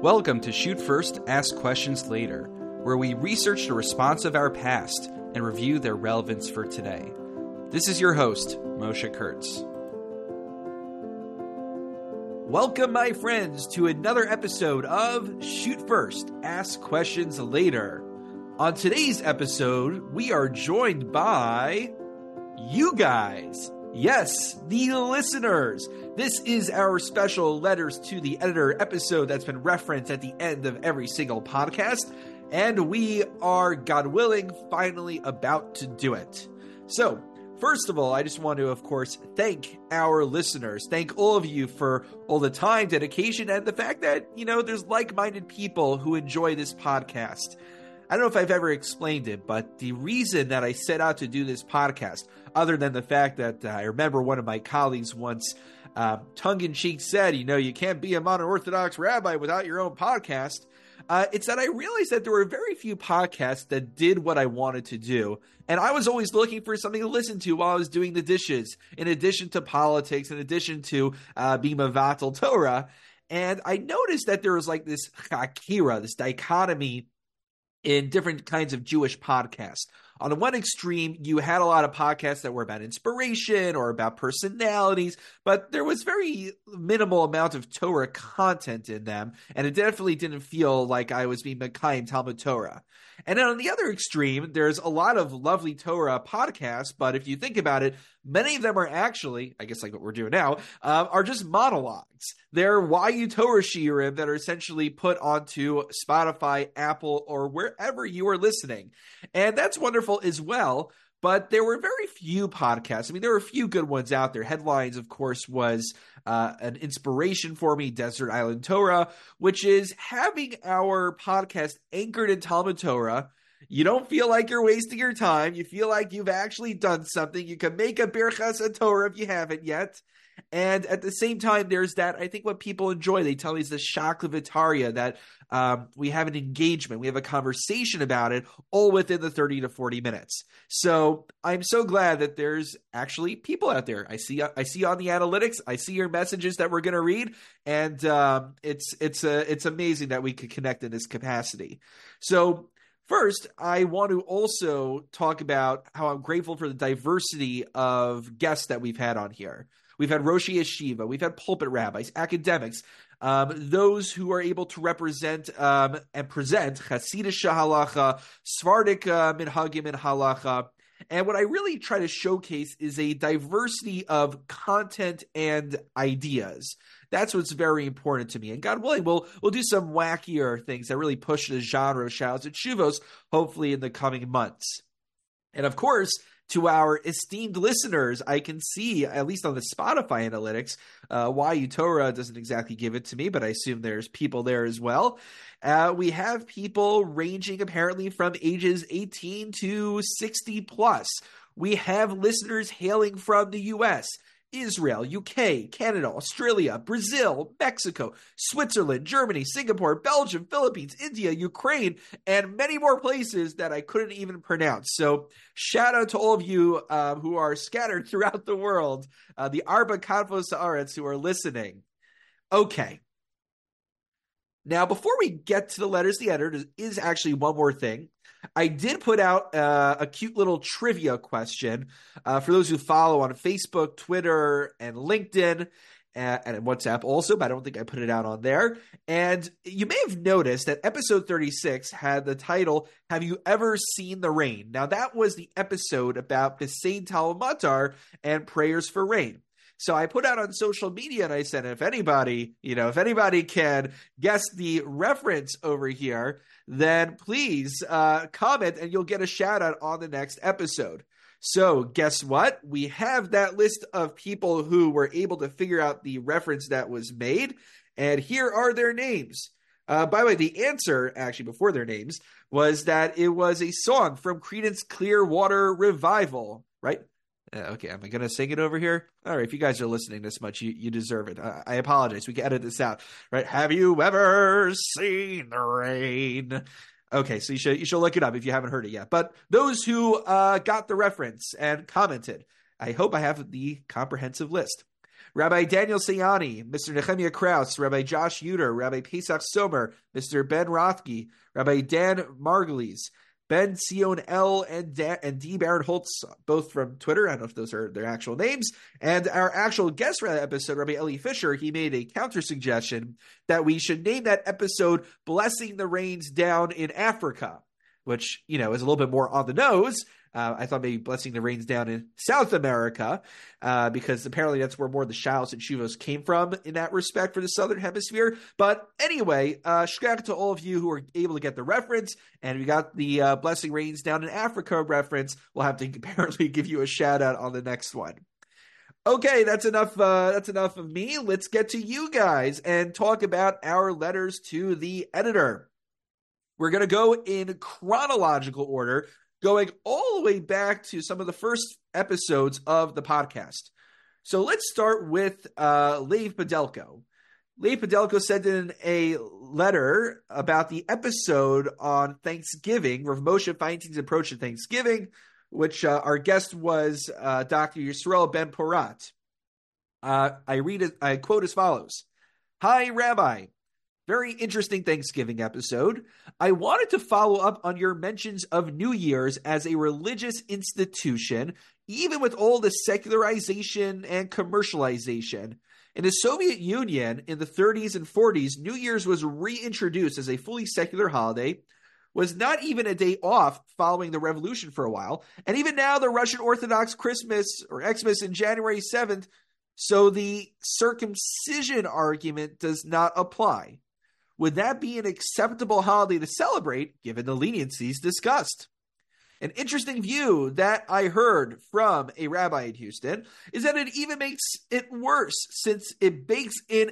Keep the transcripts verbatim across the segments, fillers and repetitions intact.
Welcome to Shoot First, Ask Questions Later, where we research the response of our past and review their relevance for today. This is your host, Moshe Kurtz. Welcome, my friends, to another episode of Shoot First, Ask Questions Later. On today's episode, we are joined by you guys. Yes, the listeners. This is our special Letters to the Editor episode that's been referenced at the end of every single podcast, and we are, God willing, finally about to do it. So, first of all, I just want to, of course, thank our listeners. Thank all of you for all the time, dedication, and the fact that, you know, there's like-minded people who enjoy this podcast. I don't know if I've ever explained it, but the reason that I set out to do this podcast, other than the fact that uh, I remember one of my colleagues once uh, tongue-in-cheek said, you know, you can't be a modern Orthodox rabbi without your own podcast. Uh, it's that I realized that there were very few podcasts that did what I wanted to do. And I was always looking for something to listen to while I was doing the dishes, in addition to politics, in addition to uh, being Mavatal Torah. And I noticed that there was like this chakira, this dichotomy in different kinds of Jewish podcasts. On the one extreme, you had a lot of podcasts that were about inspiration or about personalities, but there was very minimal amount of Torah content in them, and it definitely didn't feel like I was being Mekayim Talmud Torah. And then on the other extreme, there's a lot of lovely Torah podcasts, but if you think about it, many of them are actually, I guess like what we're doing now, um, are just monologues. They're Y U Torah shiurim that are essentially put onto Spotify, Apple, or wherever you are listening. And that's wonderful as well, but there were very few podcasts. I mean, there were a few good ones out there. Headlines, of course, was uh, an inspiration for me, Desert Island Torah, which is having our podcast anchored in Talmud Torah. You don't feel like you're wasting your time. You feel like you've actually done something. You can make a Birchas Torah if you haven't yet. And at the same time, there's that, I think what people enjoy, they tell me is the Shakla Vitaria, that um, we have an engagement, we have a conversation about it, all within the thirty to forty minutes. So I'm so glad that there's actually people out there. I see I see on the analytics, I see your messages that we're going to read, and um, it's, it's, uh, it's amazing that we could connect in this capacity. So first, I want to also talk about how I'm grateful for the diversity of guests that we've had on here. We've had Roshi Yeshiva, we've had pulpit rabbis, academics, um, those who are able to represent um, and present Hasidic halacha, Sephardic uh, minhagim and halacha. And what I really try to showcase is a diversity of content and ideas. That's what's very important to me. And God willing, we'll, we'll do some wackier things that really push the genre of Shouts and Shuvos, hopefully in the coming months. And of course, to our esteemed listeners, I can see, at least on the Spotify analytics, uh, Y U Torah doesn't exactly give it to me, but I assume there's people there as well. Uh, we have people ranging apparently from ages eighteen to sixty plus. We have listeners hailing from the U S, Israel, U K, Canada, Australia, Brazil, Mexico, Switzerland, Germany, Singapore, Belgium, Philippines, India, Ukraine, and many more places that I couldn't even pronounce. So shout out to all of you uh, who are scattered throughout the world, uh, the Arba Kadvos Haaretz who are listening. Okay. Now, before we get to the Letters to the Editor, there is actually one more thing. I did put out uh, a cute little trivia question uh, for those who follow on Facebook, Twitter, and LinkedIn, uh, and WhatsApp also, but I don't think I put it out on there. And you may have noticed that episode thirty-six had the title, Have You Ever Seen the Rain? Now, that was the episode about Besein Talmud Matar and prayers for rain. So I put out on social media and I said, if anybody, you know, if anybody can guess the reference over here, then please uh, comment and you'll get a shout out on the next episode. So guess what? We have that list of people who were able to figure out the reference that was made. And here are their names. Uh, by the way, the answer, actually before their names, was that it was a song from Creedence Clearwater Revival, right? Uh, okay, am I going to sing it over here? All right, if you guys are listening this much, you, you deserve it. I, I apologize. We can edit this out, right? Have you ever seen the rain? Okay, so you should you should look it up if you haven't heard it yet. But those who uh, got the reference and commented, I hope I have the comprehensive list. Rabbi Daniel Sayani, Mister Nehemiah Krauss, Rabbi Josh Uter, Rabbi Pesach Somer, Mister Ben Rothke, Rabbi Dan Margulies, Ben Sion L, and, Dan, and D. Baron Holtz, both from Twitter. I don't know if those are their actual names. And our actual guest for that episode, Rabbi Eli Fisher, he made a counter suggestion that we should name that episode Blessing the Rains Down in Africa, which, you know, is a little bit more on the nose. Uh, I thought maybe Blessing the Rains Down in South America, uh, because apparently that's where more of the Shalos and Shuvos came from in that respect for the Southern Hemisphere. But anyway, uh, shkak to all of you who are able to get the reference, and we got the uh, Blessing Rains Down in Africa reference. We'll have to apparently give you a shout out on the next one. Okay, that's enough. Uh, that's enough of me. Let's get to you guys and talk about our letters to the editor. We're going to go in chronological order, going all the way back to some of the first episodes of the podcast. So let's start with uh, Lev Podelko. Lev Podelko sent in a letter about the episode on Thanksgiving, Rav Moshe Feinstein's approach to Thanksgiving, which uh, our guest was uh, Doctor Yisrael Ben Porat. Uh, I read it, I quote as follows. Hi, Rabbi. Very interesting Thanksgiving episode. I wanted to follow up on your mentions of New Year's as a religious institution, even with all the secularization and commercialization. In the Soviet Union, in the thirties and forties, New Year's was reintroduced as a fully secular holiday, was not even a day off following the revolution for a while, and even now the Russian Orthodox Christmas or Xmas in January seventh, so the circumcision argument does not apply. Would that be an acceptable holiday to celebrate, given the leniencies discussed? An interesting view that I heard from a rabbi in Houston is that it even makes it worse, since it bakes in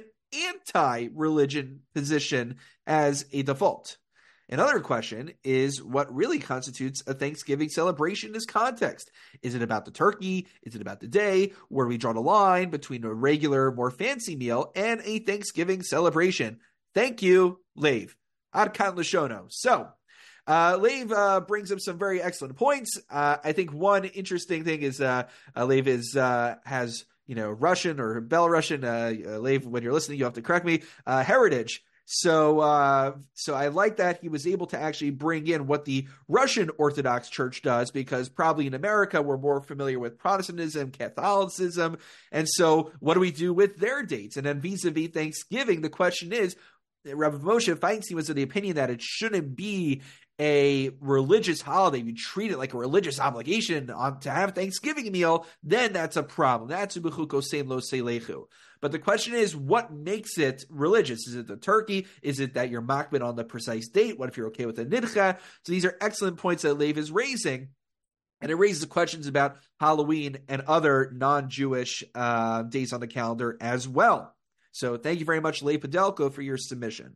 anti-religion position as a default. Another question is what really constitutes a Thanksgiving celebration in this context. Is it about the turkey? Is it about the day? Where do we draw the line between a regular, more fancy meal and a Thanksgiving celebration? Thank you, Lev. Ad kan Lashono. So, uh, Lev uh, brings up some very excellent points. Uh, I think one interesting thing is uh, uh, Lev is uh, has you know Russian or Belarusian. Uh, uh, Lev, when you're listening, you have to correct me. Uh, heritage. So, uh, so I like that he was able to actually bring in what the Russian Orthodox Church does, because probably in America we're more familiar with Protestantism, Catholicism, and so what do we do with their dates? And then vis-a-vis Thanksgiving, the question is, Rabbi Moshe Feinstein was of the opinion that it shouldn't be a religious holiday. You treat it like a religious obligation on, to have a Thanksgiving meal, then that's a problem. That's u'bechuko seim lo seilechu. But the question is, what makes it religious? Is it the turkey? Is it that you're makbid on the precise date? What if you're okay with the nidcha? So these are excellent points that Lev is raising. And it raises questions about Halloween and other non-Jewish uh, days on the calendar as well. So thank you very much, Lev Podelko, for your submission.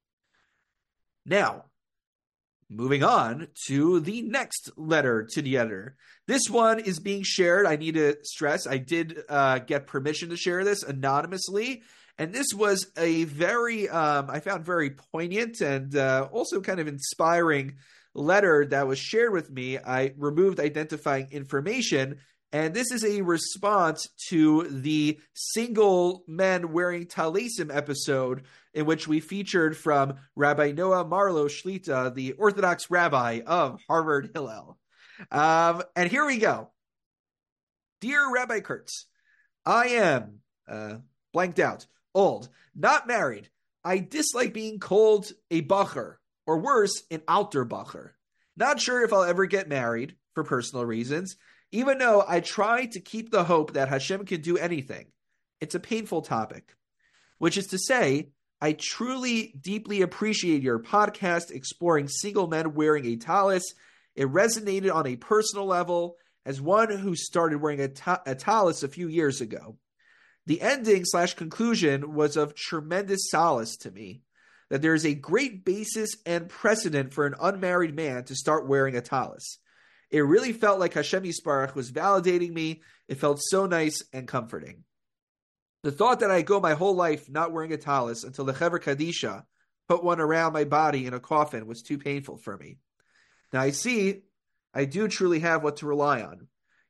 Now, moving on to the next letter to the editor. This one is being shared. I need to stress, I did uh, get permission to share this anonymously. And this was a very, um, I found very poignant and uh, also kind of inspiring letter that was shared with me. I removed identifying information. And this is a response to the single men wearing talisim episode in which we featured from Rabbi Noah Marlo Shlita, the Orthodox rabbi of Harvard Hillel. Um, and here we go. Dear Rabbi Kurtz, I am uh, blanked out, old, not married. I dislike being called a bacher, or worse, an alter bacher. Not sure if I'll ever get married for personal reasons, even though I try to keep the hope that Hashem can do anything. It's a painful topic. Which is to say, I truly, deeply appreciate your podcast exploring single men wearing a talis. It resonated on a personal level as one who started wearing a, ta- a talis a few years ago. The ending slash conclusion was of tremendous solace to me, that there is a great basis and precedent for an unmarried man to start wearing a talis. It really felt like Hashem Yisbarach was validating me. It felt so nice and comforting. The thought that I go my whole life not wearing a talis until the Chaver Kadisha put one around my body in a coffin was too painful for me. Now I see I do truly have what to rely on.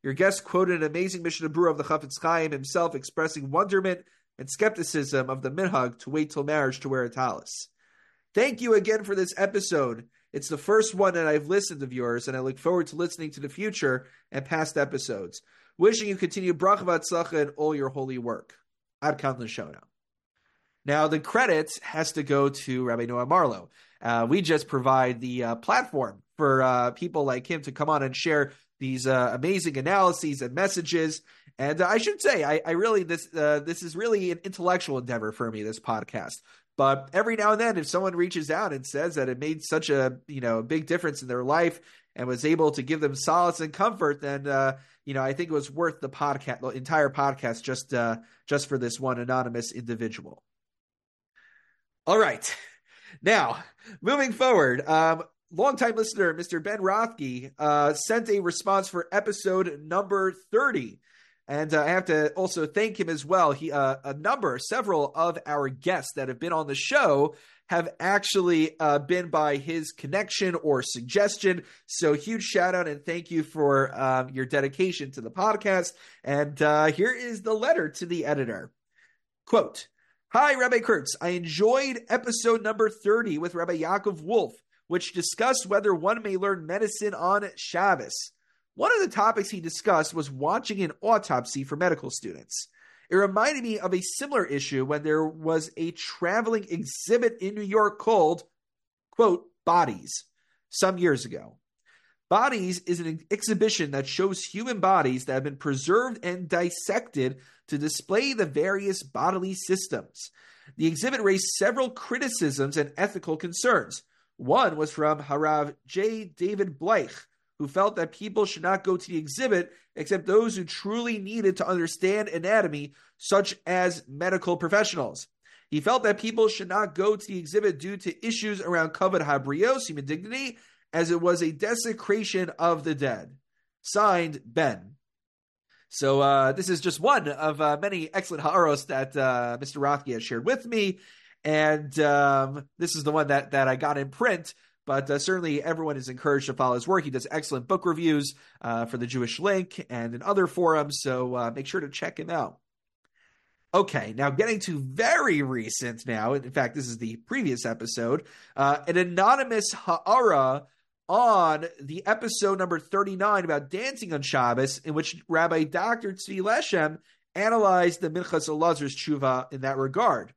Your guest quoted an amazing Mishnah Berurah of the Chafetz Chaim himself, expressing wonderment and skepticism of the minhag to wait till marriage to wear a talis. Thank you again for this episode. It's the first one that I've listened of yours, and I look forward to listening to the future and past episodes. Wishing you continued bracha v'atzlacha in all your holy work. Ad kan l'shona. Now, the credit has to go to Rabbi Noah Marlow. Uh, we just provide the uh, platform for uh, people like him to come on and share these uh, amazing analyses and messages. And uh, I should say, I, I really this uh, this is really an intellectual endeavor for me, this podcast. But every now and then, if someone reaches out and says that it made such a you know a big difference in their life and was able to give them solace and comfort, then uh, you know I think it was worth the podcast, the entire podcast, just uh, just for this one anonymous individual. All right, now moving forward. Um, Longtime listener, Mister Ben Rothke, uh, sent a response for episode number thirty. And uh, I have to also thank him as well. He, uh, a number, several of our guests that have been on the show have actually uh, been by his connection or suggestion. So huge shout out and thank you for um, your dedication to the podcast. And uh, here is the letter to the editor. Quote, "Hi, Rabbi Kurtz. I enjoyed episode number thirty with Rabbi Yaakov Wolf, which discussed whether one may learn medicine on Shabbos. One of the topics he discussed was watching an autopsy for medical students. It reminded me of a similar issue when there was a traveling exhibit in New York called, quote, Bodies, some years ago. Bodies is an exhibition that shows human bodies that have been preserved and dissected to display the various bodily systems. The exhibit raised several criticisms and ethical concerns. One was from Harav J. David Bleich, who felt that people should not go to the exhibit except those who truly needed to understand anatomy, such as medical professionals. He felt that people should not go to the exhibit due to issues around kavod habrios, human dignity, as it was a desecration of the dead. Signed, Ben." So uh, this is just one of uh, many excellent ha'aros that uh, Mister Rothke has shared with me. And um, this is the one that, that I got in print. But uh, certainly everyone is encouraged to follow his work. He does excellent book reviews uh, for the Jewish Link and in other forums, so uh, make sure to check him out. Okay, now getting to very recent now. In fact, this is the previous episode. Uh, an anonymous ha'ara on the episode number thirty-nine about dancing on Shabbos, in which Rabbi Doctor Tzvi Leshem analyzed the Minchas Elazar's tshuva in that regard.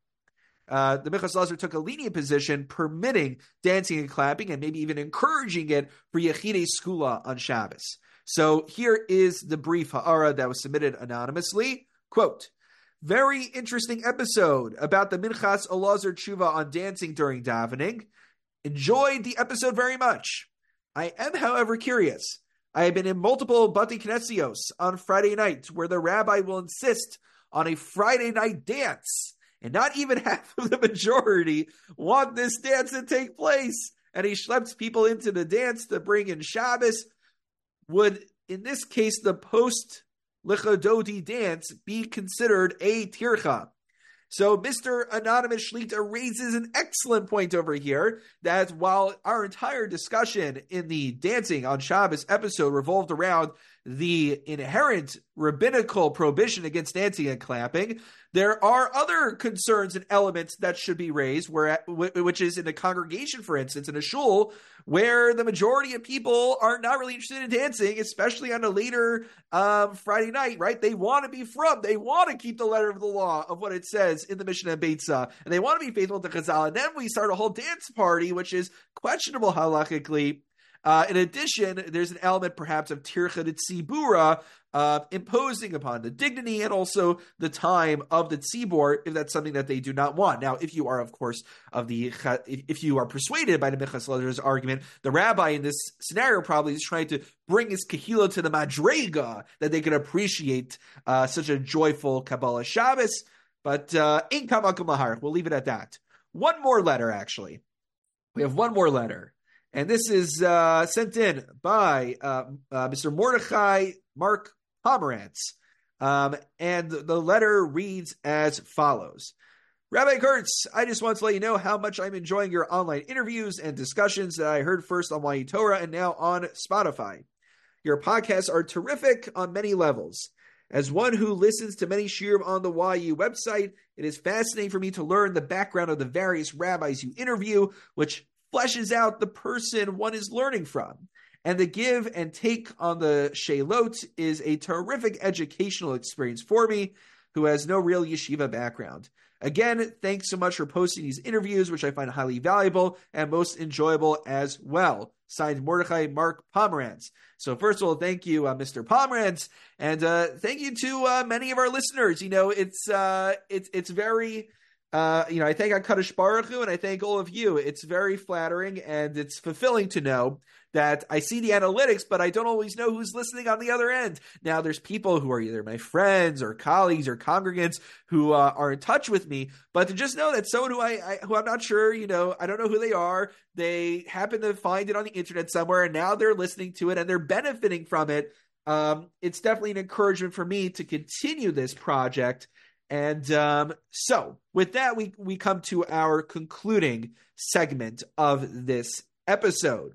Uh, the Minchas Elazar took a lenient position permitting dancing and clapping and maybe even encouraging it for Yechidei Skula on Shabbos. So here is the brief ha'ara that was submitted anonymously. Quote, "Very interesting episode about the Minchas Elazar tshuva on dancing during davening. Enjoyed the episode very much. I am, however, curious. I have been in multiple Bati Knesios on Friday night where the rabbi will insist on a Friday night dance. And not even half of the majority want this dance to take place. And he schleps people into the dance to bring in Shabbos. Would, in this case, the post-Lichododi dance be considered a tircha?" So Mister Anonymous Shlita raises an excellent point over here that while our entire discussion in the dancing on Shabbos episode revolved around the inherent rabbinical prohibition against dancing and clapping, there are other concerns and elements that should be raised, where, which is in a congregation, for instance, in a shul, where the majority of people are not really interested in dancing, especially on a later um, Friday night, right? They want to be from, they want to keep the letter of the law of what it says in the Mishnah and Beitzah, and they want to be faithful to Chazal. And then we start a whole dance party, which is questionable halachically. Uh, in addition, there's an element perhaps of tircha de tzibura, uh, imposing upon the dignity and also the time of the tzibur, if that's something that they do not want. Now, if you are, of course, of the if you are persuaded by the Minchas Elazar's argument, the rabbi in this scenario probably is trying to bring his kahila to the madrega that they can appreciate uh, such a joyful Kabbalah Shabbos. But uh, in kamakum lahar, we'll leave it at that. One more letter, actually. We have one more letter. And this is uh, sent in by uh, uh, Mister Mordechai Mark Pomerantz. Um, and the letter reads as follows. Rabbi Kurtz, I just want to let you know how much I'm enjoying your online interviews and discussions that I heard first on Y Torah and now on Spotify. Your podcasts are terrific on many levels. As one who listens to many shiurim on the Y U website, it is fascinating for me to learn the background of the various rabbis you interview, which fleshes out the person one is learning from. And the give and take on the Sheilot is a terrific educational experience for me, who has no real yeshiva background. Again, thanks so much for posting these interviews, which I find highly valuable and most enjoyable as well. Signed, Mordechai Mark Pomerantz. So first of all, thank you, uh, Mister Pomerantz, and uh, thank you to uh, many of our listeners. You know, it's uh, it's it's very, uh, you know, I thank HaKadosh Baruch Hu, and I thank all of you. It's very flattering, and it's fulfilling to know that I see the analytics, but I don't always know who's listening on the other end. Now, there's people who are either my friends or colleagues or congregants who uh, are in touch with me, but to just know that someone who I, I who I'm not sure, you know, I don't know who they are, they happen to find it on the internet somewhere, and now they're listening to it and they're benefiting from it. Um, it's definitely an encouragement for me to continue this project. And um, so, with that, we we come to our concluding segment of this episode.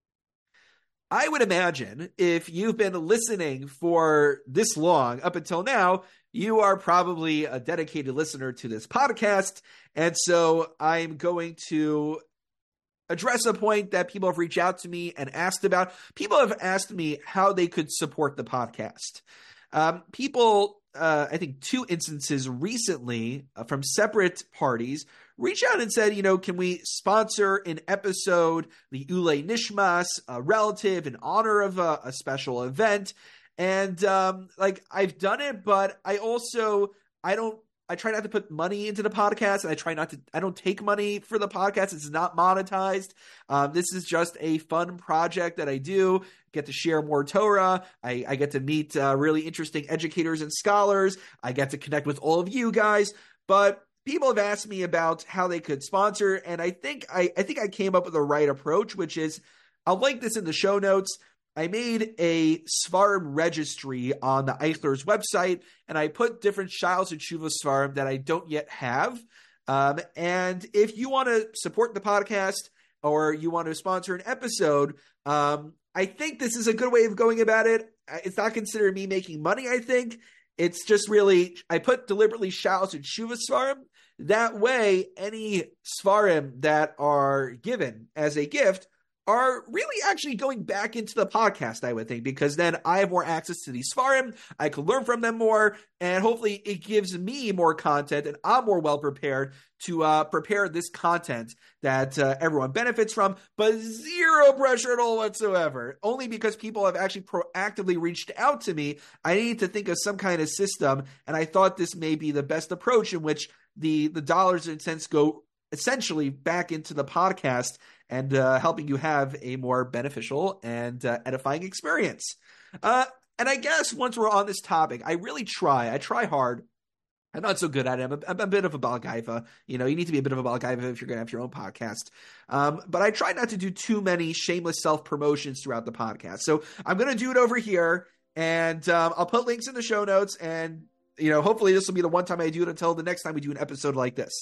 I would imagine if you've been listening for this long up until now, you are probably a dedicated listener to this podcast. And so I'm going to address a point that people have reached out to me and asked about. People have asked me how they could support the podcast. Um, people, uh, I think two instances recently uh, from separate parties reached out and said, you know, can we sponsor an episode, the Ulei Nishmas, a relative in honor of a, a special event. And um, like I've done it, but I also, I don't, I try not to put money into the podcast, and I try not to, I don't take money for the podcast. It's not monetized. Um, this is just a fun project that I do, get to share more Torah. I, I get to meet uh, really interesting educators and scholars. I get to connect with all of you guys, but people have asked me about how they could sponsor, and I think I, I think I came up with the right approach, which is I'll link this in the show notes. I made a Svarim registry on the Eichler's website, and I put different Shilos and Shuvos Svarim that I don't yet have. Um, and if you want to support the podcast or you want to sponsor an episode, um, I think this is a good way of going about it. It's not considered me making money, I think. It's just really, I put deliberately Shilos and Shuvos Svarim. That way, any Svarim that are given as a gift are really actually going back into the podcast, I would think, because then I have more access to these Svarim, I can learn from them more, and hopefully it gives me more content, and I'm more well-prepared to uh, prepare this content that uh, everyone benefits from, but zero pressure at all whatsoever. Only because people have actually proactively reached out to me, I need to think of some kind of system, and I thought this may be the best approach in which the, the dollars and cents go essentially back into the podcast and uh, helping you have a more beneficial and uh, edifying experience. Uh, and I guess once we're on this topic, I really try. I try hard. I'm not so good at it. I'm a, I'm a bit of a balgaiva. You know, you need to be a bit of a balgaiva if you're going to have your own podcast. Um, but I try not to do too many shameless self-promotions throughout the podcast. So I'm going to do it over here, and um, I'll put links in the show notes, and you know, hopefully this will be the one time I do it until the next time we do an episode like this.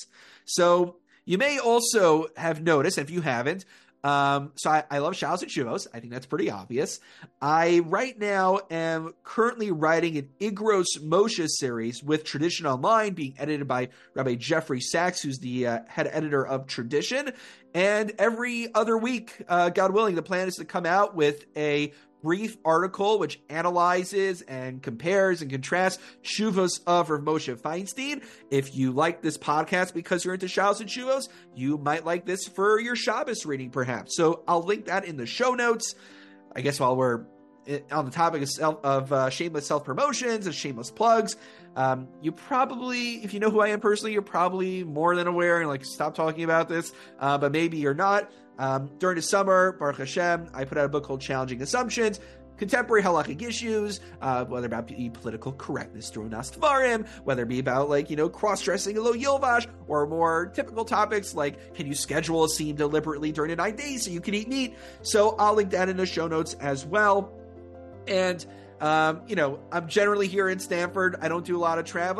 So you may also have noticed, if you haven't, um, so I, I love Shilos and Shuvos. I think that's pretty obvious. I right now am currently writing an Igros Moshe series with Tradition Online, being edited by Rabbi Jeffrey Sachs, who's the uh, head editor of Tradition. And every other week, uh, God willing, the plan is to come out with a brief article which analyzes and compares and contrasts Shuvos of Rav Moshe Feinstein. If you like this podcast because you're into Shilos and Shuvos, you might like this for your Shabbos reading, perhaps. So I'll link that in the show notes. I guess while we're on the topic of, self, of uh, shameless self-promotions and shameless plugs, um, you probably, if you know who I am personally, you're probably more than aware and like, stop talking about this, uh, but maybe you're not. Um, during the summer, Baruch Hashem, I put out a book called Challenging Assumptions, contemporary halachic issues, uh, whether about be political correctness through Nastvarim, whether it be about, like, you know, cross-dressing a Lo Yilvash, or more typical topics like, can you schedule a seam deliberately during the nine days so you can eat meat? So I'll link that in the show notes as well. And, um, you know, I'm generally here in Stanford. I don't do a lot of traveling.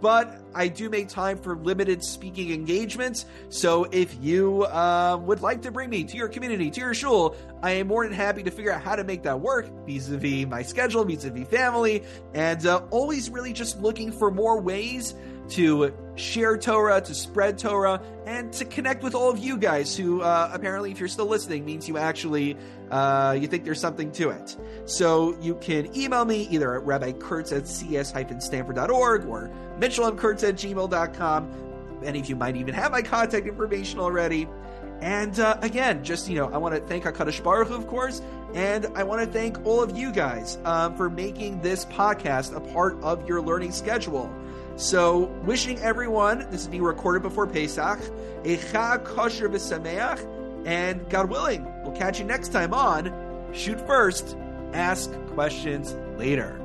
but I do make time for limited speaking engagements. So if you uh, would like to bring me to your community, to your shul, I am more than happy to figure out how to make that work vis-a-vis my schedule, vis-a-vis family, and uh, always really just looking for more ways to share Torah, to spread Torah, and to connect with all of you guys who uh, apparently, if you're still listening, means you actually, uh, you think there's something to it. So you can email me either at rabbi kurtz at c s dash stanford dot org or mitchell m kurtz at gmail dot com. Many of you might even have my contact information already. And uh, again, just, you know, I want to thank HaKadosh Baruch Hu, of course, and I want to thank all of you guys um, for making this podcast a part of your learning schedule. So, wishing everyone, this is being recorded before Pesach, a Chag Kosher V'Sameach, and God willing, we'll catch you next time on Shoot First, Ask Questions Later.